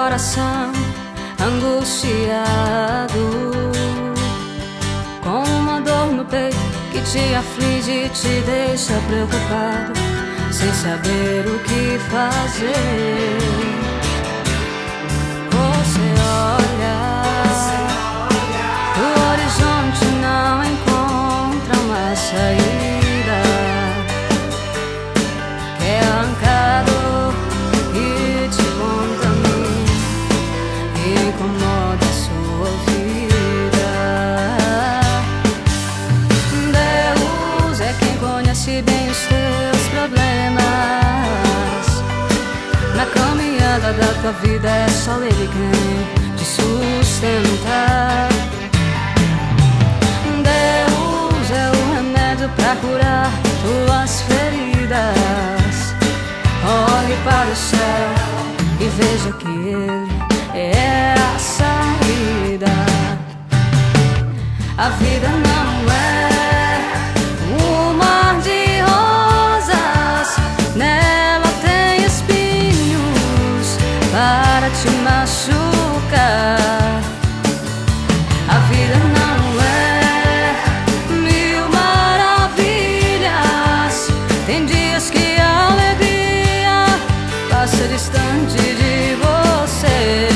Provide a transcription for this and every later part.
coração angustiado, com uma dor no peito que te aflige e te deixa preocupado, sem saber o que fazer. Você olha, o horizonte não encontra uma saída, quer arrancar a dor e te contamina e incomoda a sua vida. Deus é quem conhece bem os teus problemas. Na caminhada da tua vida é só Ele quem te sustenta. Deus é o remédio pra curar tuas feridas. Olhe para o céu e veja que Ele é a saída. A vida não é um mar de rosas, nela tem espinhos para te machucar. A vida não é mil maravilhas, tem dias que a alegria passa distante de você.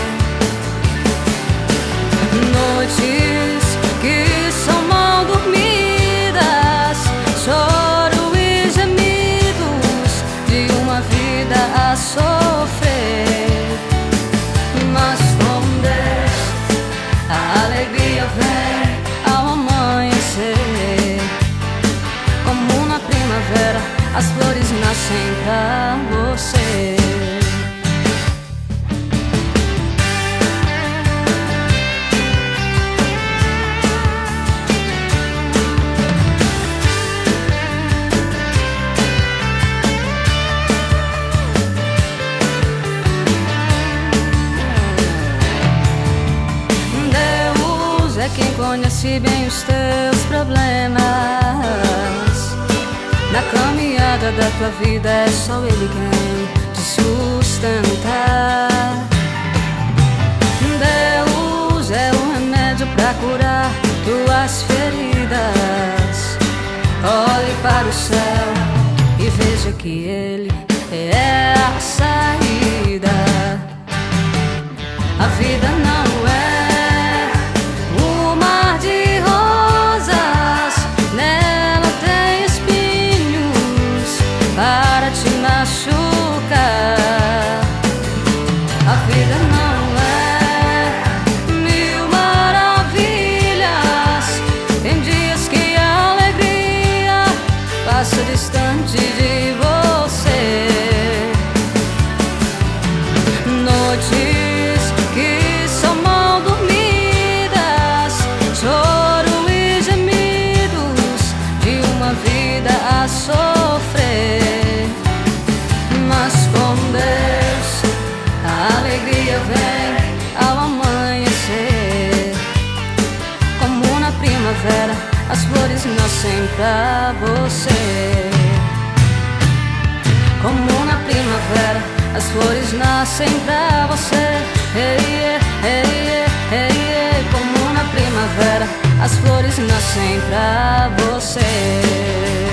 Noites que são mal dormidas, choro e gemidos de uma vida a sofrer. Mas com Deus a alegria vem ao amanhecer. Como na primavera as flores nascem pra você. Quem conhece bem os teus problemas. Na caminhada da tua vida é só Ele quem te sustenta. Deus é o remédio pra curar tuas feridas. Olhe para o céu e veja que Ele é a saída. A vida não é para te machucar. A vida não é mil maravilhas, tem dias que a alegria passa distante de você. Noites que são mal dormidas, choro e gemidos de uma vida a sofrer. Mas com Deus a alegria vem ao amanhecer. Como na primavera as flores nascem pra você. Como na primavera as flores nascem pra você. Hey, hey, hey, hey. Como na primavera as flores nascem pra você.